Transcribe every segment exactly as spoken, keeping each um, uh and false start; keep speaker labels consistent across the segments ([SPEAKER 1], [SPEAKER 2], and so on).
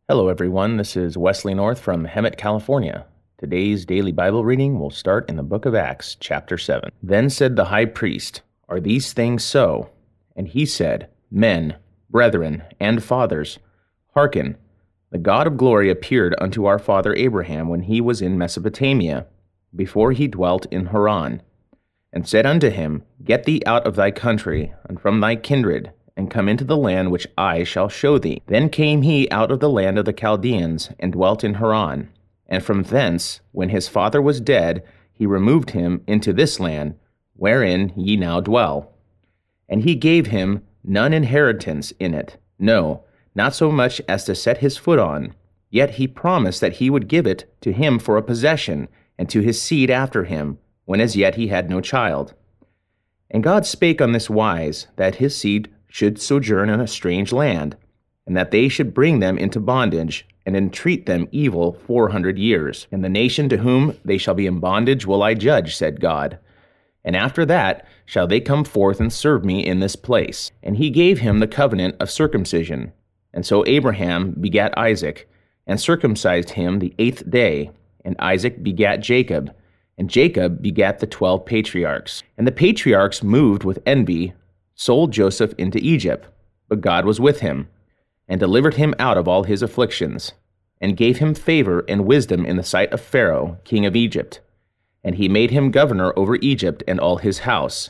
[SPEAKER 1] Hello, everyone. This is Wesley North from Hemet, California. Today's daily Bible reading will start in the book of Acts, chapter seven. Then said the high priest, "Are these things so?" And he said, "Men, brethren, and fathers, hearken. The God of glory appeared unto our father Abraham when he was in Mesopotamia, before he dwelt in Haran, and said unto him, Get thee out of thy country, and from thy kindred, and come into the land which I shall show thee. Then came he out of the land of the Chaldeans, and dwelt in Haran. And from thence, when his father was dead, he removed him into this land, wherein ye now dwell. And he gave him none inheritance in it, no, not so much as to set his foot on. Yet he promised that he would give it to him for a possession, and to his seed after him, when as yet he had no child. And God spake on this wise, that his seed should sojourn in a strange land, and that they should bring them into bondage, and entreat them evil four hundred years. And the nation to whom they shall be in bondage will I judge, said God. And after that shall they come forth and serve me in this place. And he gave him the covenant of circumcision. And so Abraham begat Isaac, and circumcised him the eighth day. And Isaac begat Jacob, and Jacob begat the twelve patriarchs. And the patriarchs, moved with envy, sold Joseph into Egypt, but God was with him, and delivered him out of all his afflictions, and gave him favor and wisdom in the sight of Pharaoh, king of Egypt. And he made him governor over Egypt and all his house.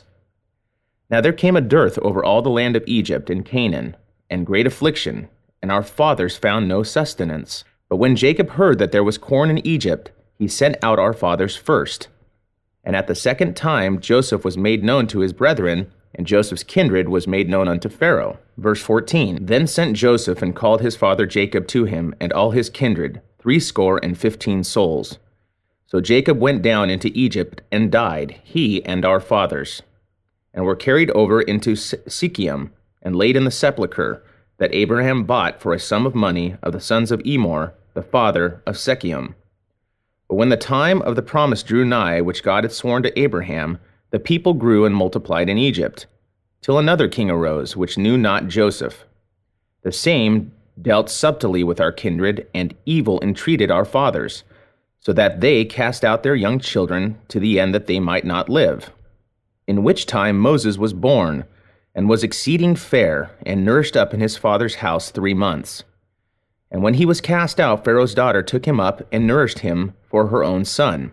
[SPEAKER 1] Now there came a dearth over all the land of Egypt and Canaan, and great affliction, and our fathers found no sustenance. But when Jacob heard that there was corn in Egypt, he sent out our fathers first. And at the second time Joseph was made known to his brethren, and Joseph's kindred was made known unto Pharaoh. Verse fourteen, Then sent Joseph and called his father Jacob to him, and all his kindred, threescore and fifteen souls. So Jacob went down into Egypt and died, he and our fathers, and were carried over into Sychem, and laid in the sepulchre that Abraham bought for a sum of money of the sons of Emor, the father of Shechem. But when the time of the promise drew nigh, which God had sworn to Abraham, the people grew and multiplied in Egypt, till another king arose, which knew not Joseph. The same dealt subtly with our kindred, and evil entreated our fathers, so that they cast out their young children, to the end that they might not live. In which time Moses was born, and was exceeding fair, and nourished up in his father's house three months. And when he was cast out, Pharaoh's daughter took him up, and nourished him for her own son.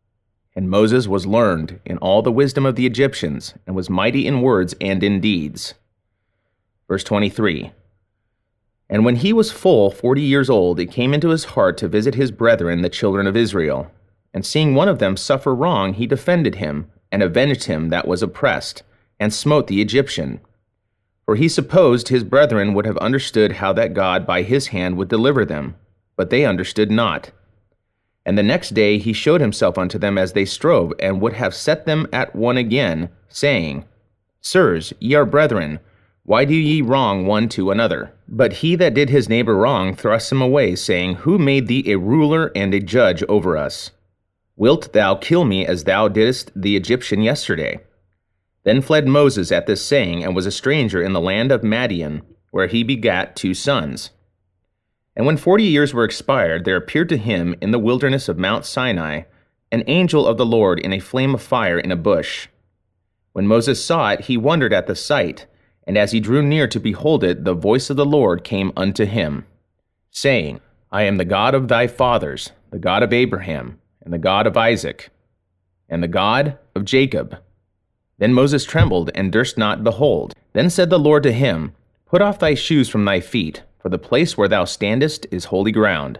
[SPEAKER 1] And Moses was learned in all the wisdom of the Egyptians, and was mighty in words and in deeds. Verse twenty-three, And when he was full forty years old, it came into his heart to visit his brethren, the children of Israel. And seeing one of them suffer wrong, he defended him, and avenged him that was oppressed, and smote the Egyptian. For he supposed his brethren would have understood how that God by his hand would deliver them, but they understood not. And the next day he showed himself unto them as they strove, and would have set them at one again, saying, Sirs, ye are brethren, why do ye wrong one to another? But he that did his neighbor wrong thrust him away, saying, Who made thee a ruler and a judge over us? Wilt thou kill me as thou didst the Egyptian yesterday? Then fled Moses at this saying, and was a stranger in the land of Madian, where he begat two sons. And when forty years were expired, there appeared to him in the wilderness of Mount Sinai an angel of the Lord in a flame of fire in a bush. When Moses saw it, he wondered at the sight, and as he drew near to behold it, the voice of the Lord came unto him, saying, I am the God of thy fathers, the God of Abraham, and the God of Isaac, and the God of Jacob. Then Moses trembled, and durst not behold. Then said the Lord to him, Put off thy shoes from thy feet, for the place where thou standest is holy ground.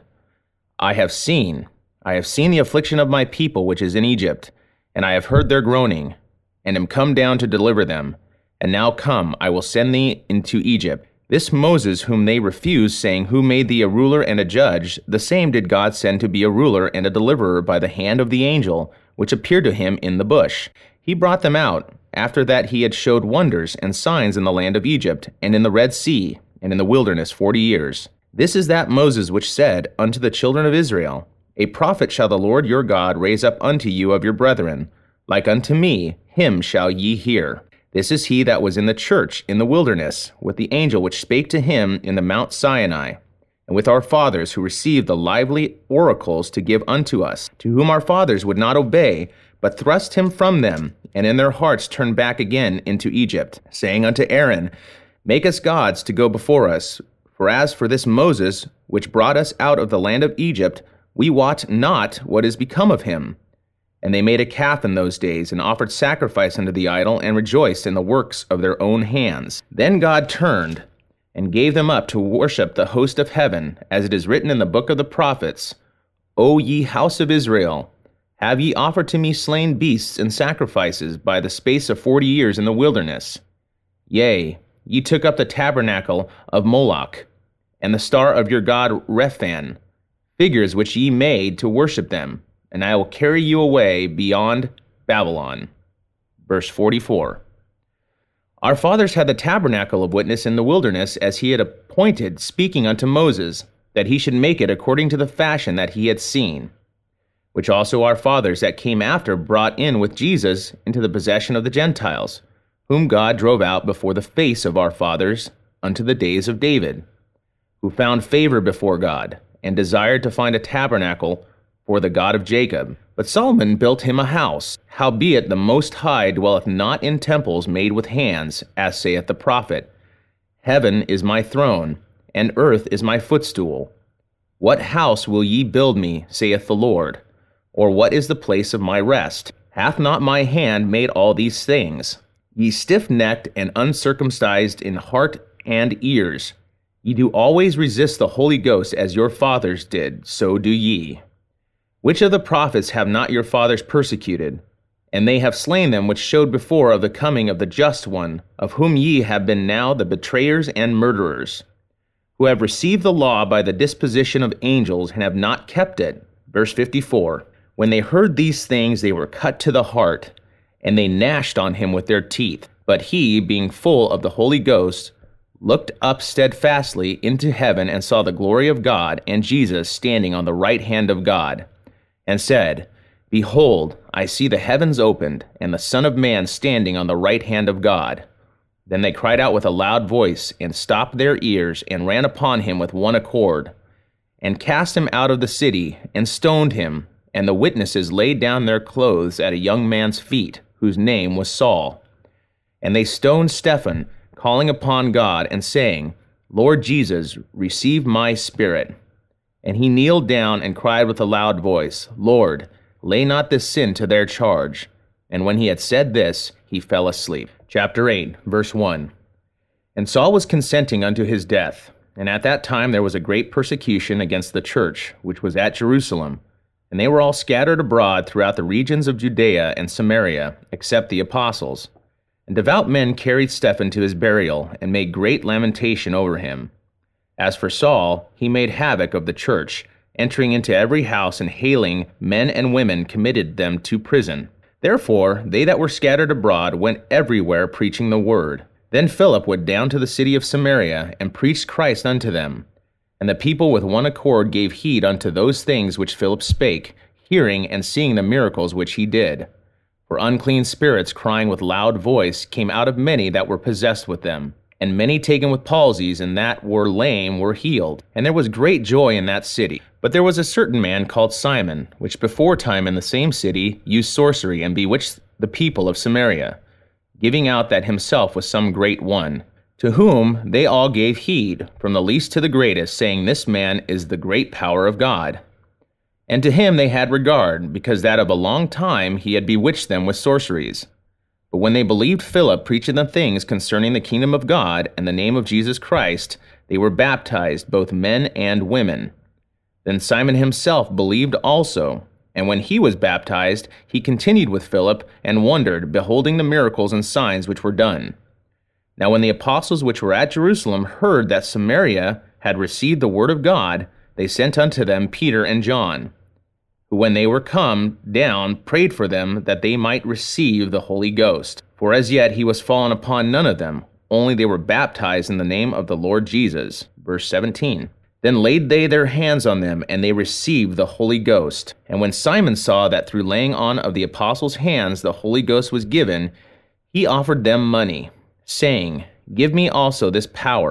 [SPEAKER 1] I have seen, I have seen the affliction of my people which is in Egypt, and I have heard their groaning, and am come down to deliver them. And now come, I will send thee into Egypt. This Moses whom they refused, saying, Who made thee a ruler and a judge? The same did God send to be a ruler and a deliverer by the hand of the angel, which appeared to him in the bush. He brought them out, after that he had showed wonders and signs in the land of Egypt, and in the Red Sea, and in the wilderness forty years. This is that Moses which said unto the children of Israel, A prophet shall the Lord your God raise up unto you of your brethren, like unto me, him shall ye hear. This is he that was in the church in the wilderness, with the angel which spake to him in the Mount Sinai, and with our fathers who received the lively oracles to give unto us, to whom our fathers would not obey, but thrust him from them, and in their hearts turned back again into Egypt, saying unto Aaron, Make us gods to go before us. For as for this Moses, which brought us out of the land of Egypt, we wot not what is become of him. And they made a calf in those days, and offered sacrifice unto the idol, and rejoiced in the works of their own hands. Then God turned, and gave them up to worship the host of heaven, as it is written in the book of the prophets, O ye house of Israel, have ye offered to me slain beasts and sacrifices by the space of forty years in the wilderness? Yea, ye took up the tabernacle of Moloch, and the star of your god Rephan, figures which ye made to worship them, and I will carry you away beyond Babylon. Verse forty-four. Our fathers had the tabernacle of witness in the wilderness, as he had appointed, speaking unto Moses, that he should make it according to the fashion that he had seen, which also our fathers that came after brought in with Jesus into the possession of the Gentiles, whom God drove out before the face of our fathers unto the days of David, who found favor before God, and desired to find a tabernacle for the God of Jacob. But Solomon built him a house. Howbeit the Most High dwelleth not in temples made with hands, as saith the prophet, Heaven is my throne, and earth is my footstool. What house will ye build me, saith the Lord? Or what is the place of my rest? Hath not my hand made all these things? Ye stiff-necked and uncircumcised in heart and ears, ye do always resist the Holy Ghost, as your fathers did, so do ye. Which of the prophets have not your fathers persecuted? And they have slain them which showed before of the coming of the Just One, of whom ye have been now the betrayers and murderers, who have received the law by the disposition of angels, and have not kept it. Verse fifty-four. When they heard these things, they were cut to the heart, and they gnashed on him with their teeth. But he, being full of the Holy Ghost, looked up steadfastly into heaven, and saw the glory of God, and Jesus standing on the right hand of God, and said, Behold, I see the heavens opened, and the Son of Man standing on the right hand of God. Then they cried out with a loud voice, and stopped their ears, and ran upon him with one accord, and cast him out of the city, and stoned him. And the witnesses laid down their clothes at a young man's feet, whose name was Saul. And they stoned Stephen, calling upon God, and saying, Lord Jesus, receive my spirit. And he kneeled down and cried with a loud voice, Lord, lay not this sin to their charge. And when he had said this, he fell asleep. Chapter eight, verse one. And Saul was consenting unto his death. And at that time there was a great persecution against the church, which was at Jerusalem. And they were all scattered abroad throughout the regions of Judea and Samaria, except the apostles. And devout men carried Stephen to his burial, and made great lamentation over him. As for Saul, he made havoc of the church, entering into every house, and hailing men and women, committed them to prison. Therefore they that were scattered abroad went everywhere preaching the word. Then Philip went down to the city of Samaria, and preached Christ unto them. And the people with one accord gave heed unto those things which Philip spake, hearing and seeing the miracles which he did. For unclean spirits, crying with loud voice, came out of many that were possessed with them. And many taken with palsies, and that were lame, were healed. And there was great joy in that city. But there was a certain man called Simon, which before time in the same city used sorcery, and bewitched the people of Samaria, giving out that himself was some great one, to whom they all gave heed, from the least to the greatest, saying, This man is the great power of God. And to him they had regard, because that of a long time he had bewitched them with sorceries. But when they believed Philip preaching the things concerning the kingdom of God and the name of Jesus Christ, they were baptized, both men and women. Then Simon himself believed also, and when he was baptized, he continued with Philip, and wondered, beholding the miracles and signs which were done. Now when the apostles which were at Jerusalem heard that Samaria had received the word of God, they sent unto them Peter and John, who when they were come down prayed for them that they might receive the Holy Ghost. For as yet he was fallen upon none of them, only they were baptized in the name of the Lord Jesus. Verse seventeen. Then laid they their hands on them, and they received the Holy Ghost. And when Simon saw that through laying on of the apostles' hands the Holy Ghost was given, he offered them money, saying, Give me also this power,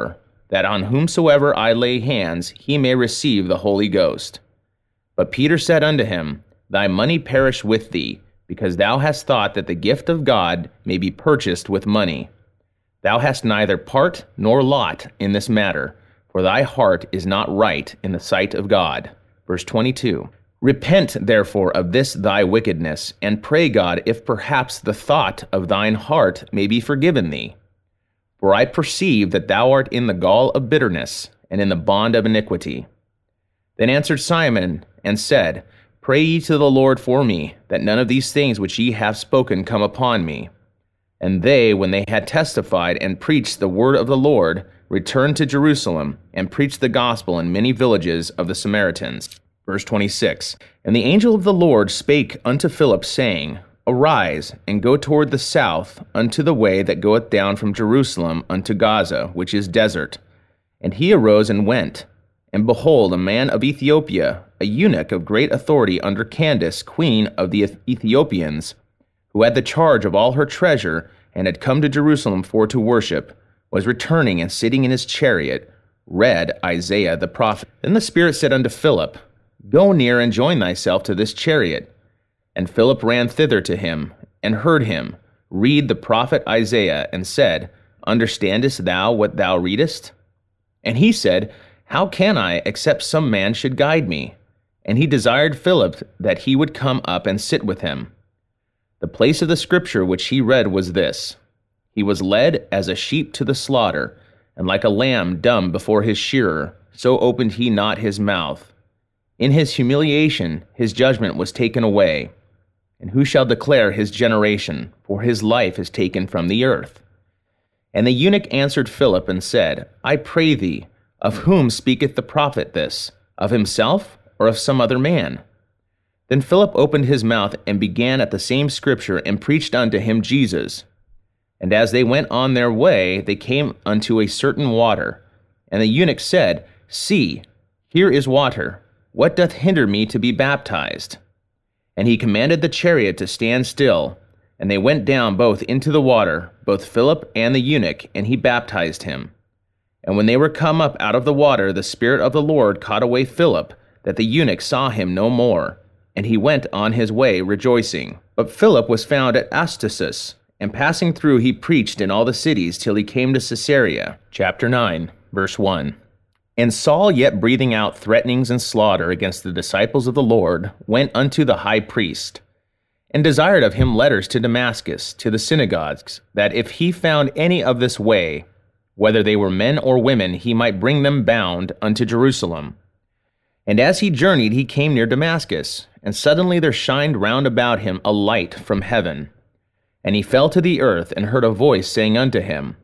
[SPEAKER 1] that on whomsoever I lay hands, he may receive the Holy Ghost. But Peter said unto him, Thy money perish with thee, because thou hast thought that the gift of God may be purchased with money. Thou hast neither part nor lot in this matter, for thy heart is not right in the sight of God. Verse twenty-two. Repent therefore of this thy wickedness, and pray God if perhaps the thought of thine heart may be forgiven thee. For I perceive that thou art in the gall of bitterness, and in the bond of iniquity. Then answered Simon, and said, Pray ye to the Lord for me, that none of these things which ye have spoken come upon me. And they, when they had testified and preached the word of the Lord, returned to Jerusalem, and preached the gospel in many villages of the Samaritans. Verse twenty-six. And the angel of the Lord spake unto Philip, saying, Arise, and go toward the south, unto the way that goeth down from Jerusalem unto Gaza, which is desert. And he arose and went. And behold, a man of Ethiopia, a eunuch of great authority under Candace, queen of the Ethiopians, who had the charge of all her treasure, and had come to Jerusalem for to worship, was returning and sitting in his chariot, read Isaiah the prophet. Then the Spirit said unto Philip, Go near and join thyself to this chariot. And Philip ran thither to him, and heard him read the prophet Isaiah, and said, Understandest thou what thou readest? And he said, How can I, except some man should guide me? And he desired Philip that he would come up and sit with him. The place of the scripture which he read was this: He was led as a sheep to the slaughter, and like a lamb dumb before his shearer, so opened he not his mouth. In his humiliation his judgment was taken away. And who shall declare his generation? For his life is taken from the earth. And the eunuch answered Philip and said, I pray thee, of whom speaketh the prophet this? Of himself, or of some other man? Then Philip opened his mouth and began at the same scripture, and preached unto him Jesus. And as they went on their way, they came unto a certain water. And the eunuch said, See, here is water. What doth hinder me to be baptized? And he commanded the chariot to stand still. And they went down both into the water, both Philip and the eunuch, and he baptized him. And when they were come up out of the water, the Spirit of the Lord caught away Philip, that the eunuch saw him no more. And he went on his way rejoicing. But Philip was found at Astasus, and passing through he preached in all the cities till he came to Caesarea. Chapter nine, verse one. And Saul, yet breathing out threatenings and slaughter against the disciples of the Lord, went unto the high priest, and desired of him letters to Damascus, to the synagogues, that if he found any of this way, whether they were men or women, he might bring them bound unto Jerusalem. And as he journeyed, he came near Damascus, and suddenly there shined round about him a light from heaven. And he fell to the earth, and heard a voice saying unto him,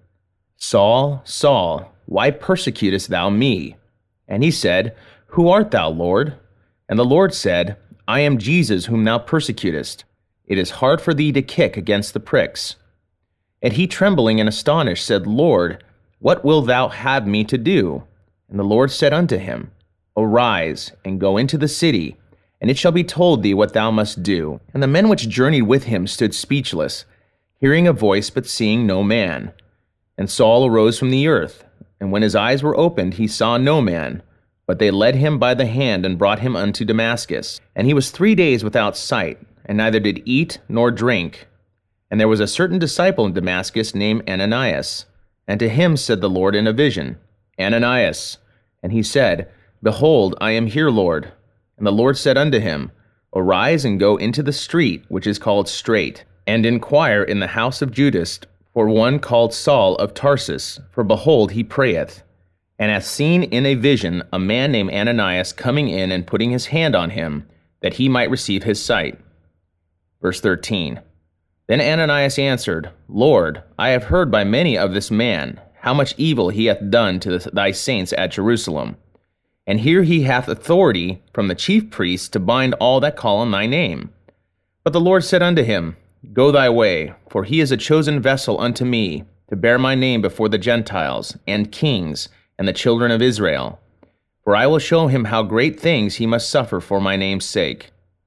[SPEAKER 1] Saul, Saul, why persecutest thou me? And he said, Who art thou, Lord? And the Lord said, I am Jesus whom thou persecutest. It is hard for thee to kick against the pricks. And he, trembling and astonished, said, Lord, what wilt thou have me to do? And the Lord said unto him, Arise, and go into the city, and it shall be told thee what thou must do. And the men which journeyed with him stood speechless, hearing a voice, but seeing no man. And Saul arose from the earth, and when his eyes were opened, he saw no man. But they led him by the hand, and brought him unto Damascus. And he was three days without sight, and neither did eat nor drink. And there was a certain disciple in Damascus named Ananias. And to him said the Lord in a vision, Ananias. And he said, Behold, I am here, Lord. And the Lord said unto him, Arise and go into the street, which is called Straight, and inquire in the house of Judas for one called Saul of Tarsus, for behold, he prayeth, and hath seen in a vision a man named Ananias coming in and putting his hand on him, that he might receive his sight. Verse thirteen. Then Ananias answered, Lord, I have heard by many of this man, how much evil he hath done to thy saints at Jerusalem. And here he hath authority from the chief priests to bind all that call on thy name. But the Lord said unto him, Go thy way, for he is a chosen vessel unto me, to bear my name before the Gentiles, and kings, and the children of Israel. For I will show him how great things he must suffer for my name's sake.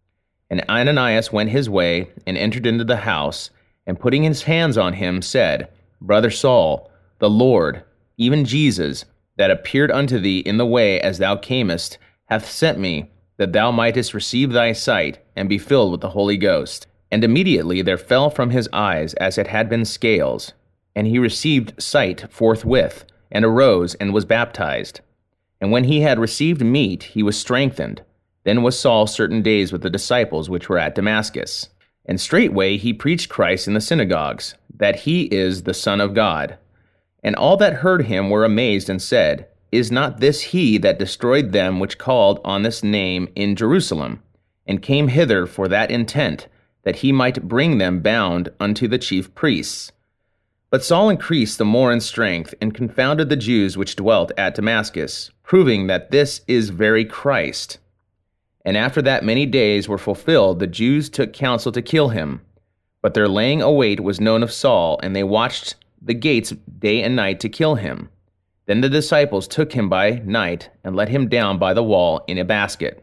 [SPEAKER 1] And Ananias went his way, and entered into the house, and putting his hands on him, said, Brother Saul, the Lord, even Jesus, that appeared unto thee in the way as thou camest, hath sent me, that thou mightest receive thy sight, and be filled with the Holy Ghost. And immediately there fell from his eyes as it had been scales, and he received sight forthwith, and arose, and was baptized. And when he had received meat, he was strengthened. Then was Saul certain days with the disciples which were at Damascus. And straightway he preached Christ in the synagogues, that he is the Son of God. And all that heard him were amazed, and said, Is not this he that destroyed them which called on this name in Jerusalem, and came hither for that intent, that he might bring them bound unto the chief priests? But Saul increased the more in strength, and confounded the Jews which dwelt at Damascus, proving that this is very Christ. And after that many days were fulfilled, the Jews took counsel to kill him. But their laying await was known of Saul, and they watched the gates day and night to kill him. Then the disciples took him by night, and let him down by the wall in a basket.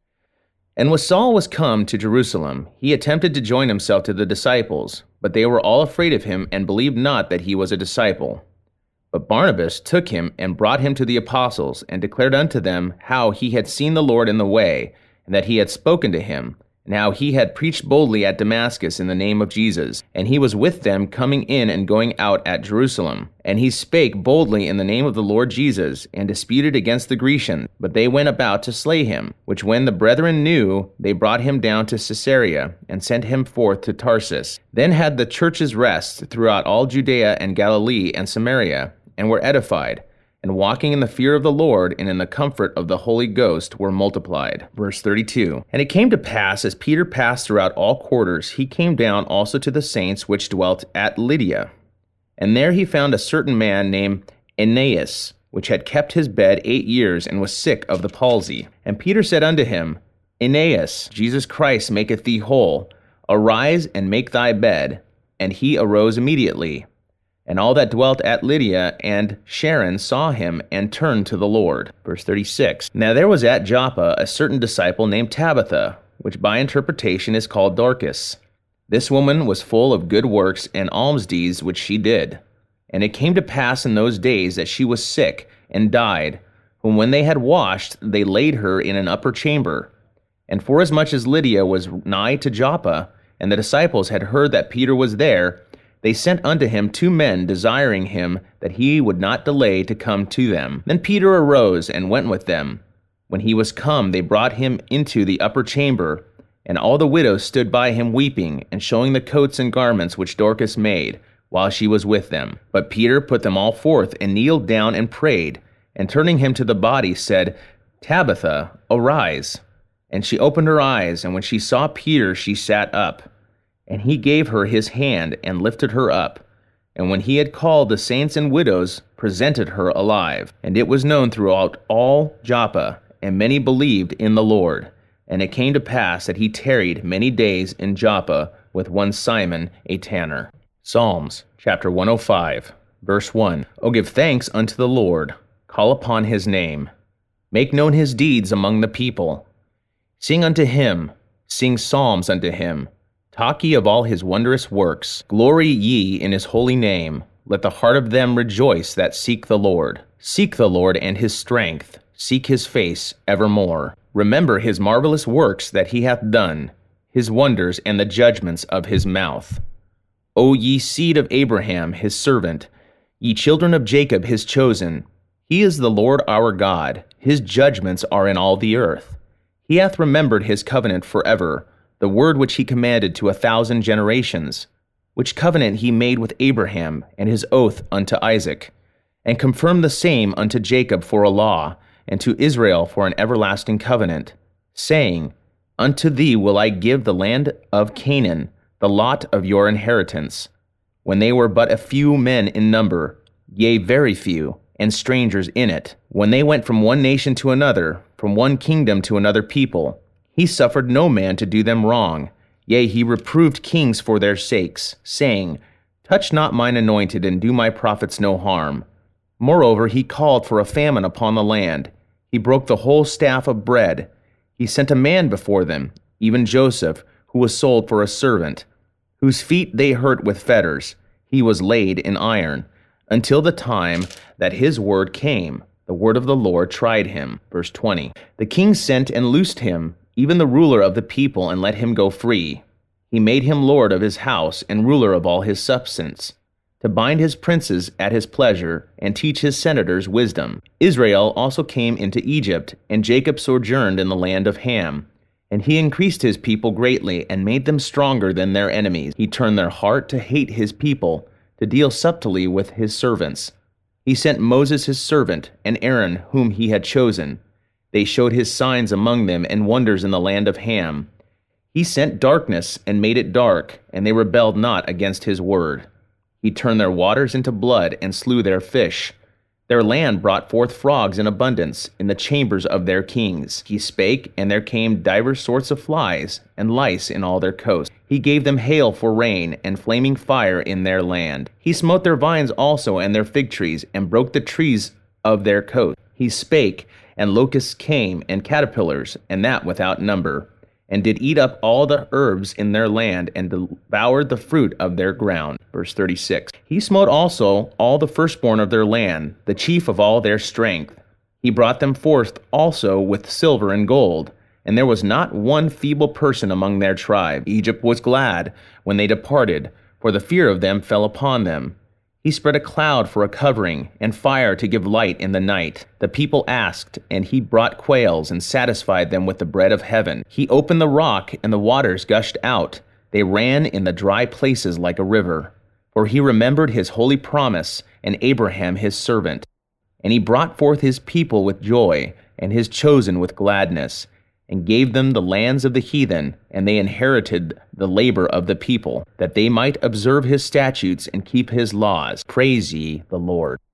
[SPEAKER 1] And when Saul was come to Jerusalem, he attempted to join himself to the disciples, but they were all afraid of him, and believed not that he was a disciple. But Barnabas took him, and brought him to the apostles, and declared unto them how he had seen the Lord in the way, and that he had spoken to him, and how he had preached boldly at Damascus in the name of Jesus. And he was with them coming in and going out at Jerusalem. And he spake boldly in the name of the Lord Jesus, and disputed against the Grecians. But they went about to slay him, which when the brethren knew, they brought him down to Caesarea, and sent him forth to Tarsus. Then had the churches rest throughout all Judea and Galilee and Samaria, and were edified, and walking in the fear of the Lord and in the comfort of the Holy Ghost were multiplied. Verse thirty-two. And it came to pass, as Peter passed throughout all quarters, he came down also to the saints which dwelt at Lydia. And there he found a certain man named Aeneas, which had kept his bed eight years, and was sick of the palsy. And Peter said unto him, Aeneas, Jesus Christ maketh thee whole. Arise and make thy bed. And he arose immediately. And all that dwelt at Lydia and Sharon saw him, and turned to the Lord. Verse thirty-six. Now there was at Joppa a certain disciple named Tabitha, which by interpretation is called Dorcas. This woman was full of good works and alms deeds which she did. And it came to pass in those days that she was sick, and died, whom when they had washed, they laid her in an upper chamber. And forasmuch as Lydia was nigh to Joppa, and the disciples had heard that Peter was there, they sent unto him two men, desiring him that he would not delay to come to them. Then Peter arose and went with them. When he was come, they brought him into the upper chamber, and all the widows stood by him weeping, and showing the coats and garments which Dorcas made, while she was with them. But Peter put them all forth, and kneeled down and prayed, and turning him to the body, said, Tabitha, arise. And she opened her eyes, and when she saw Peter, she sat up. And he gave her his hand, and lifted her up. And when he had called the saints and widows, presented her alive. And it was known throughout all Joppa, and many believed in the Lord. And it came to pass that he tarried many days in Joppa with one Simon a tanner. Psalms chapter one oh five, verse one. O give thanks unto the Lord, call upon his name. Make known his deeds among the people. Sing unto him, sing psalms unto him. Talk ye of all his wondrous works. Glory ye in his holy name. Let the heart of them rejoice that seek the Lord. Seek the Lord and his strength. Seek his face evermore. Remember his marvelous works that he hath done, his wonders and the judgments of his mouth. O ye seed of Abraham his servant, ye children of Jacob his chosen. He is the Lord our God. His judgments are in all the earth. He hath remembered his covenant forever, the word which he commanded to a thousand generations, which covenant he made with Abraham, and his oath unto Isaac, and confirmed the same unto Jacob for a law, and to Israel for an everlasting covenant, saying, Unto thee will I give the land of Canaan, the lot of your inheritance. When they were but a few men in number, yea, very few, and strangers in it, when they went from one nation to another, from one kingdom to another people, he suffered no man to do them wrong. Yea, he reproved kings for their sakes, saying, Touch not mine anointed, and do my prophets no harm. Moreover, he called for a famine upon the land. He broke the whole staff of bread. He sent a man before them, even Joseph, who was sold for a servant, whose feet they hurt with fetters. He was laid in iron, until the time that his word came, the The word of the Lord tried him. Verse twenty. The king sent and loosed him, even the ruler of the people, and let him go free. He made him lord of his house and ruler of all his substance, to bind his princes at his pleasure, and teach his senators wisdom. Israel also came into Egypt, and Jacob sojourned in the land of Ham. And he increased his people greatly, and made them stronger than their enemies. He turned their heart to hate his people, to deal subtly with his servants. He sent Moses his servant, and Aaron whom he had chosen. They showed his signs among them, and wonders in the land of Ham. He sent darkness, and made it dark, and they rebelled not against his word. He turned their waters into blood, and slew their fish. Their land brought forth frogs in abundance in the chambers of their kings. He spake, and there came divers sorts of flies, and lice in all their coasts. He gave them hail for rain, and flaming fire in their land. He smote their vines also, and their fig trees, and broke the trees of their coast. He spake, and locusts came, and caterpillars, and that without number, and did eat up all the herbs in their land, and devoured the fruit of their ground. Verse thirty-six. He smote also all the firstborn of their land, the chief of all their strength. He brought them forth also with silver and gold, and there was not one feeble person among their tribe. Egypt was glad when they departed, for the fear of them fell upon them. He spread a cloud for a covering, and fire to give light in the night. The people asked, and he brought quails, and satisfied them with the bread of heaven. He opened the rock, and the waters gushed out. They ran in the dry places like a river. For he remembered his holy promise, and Abraham his servant. And he brought forth his people with joy, and his chosen with gladness, and gave them the lands of the heathen, and they inherited the labor of the people, that they might observe his statutes and keep his laws. Praise ye the Lord.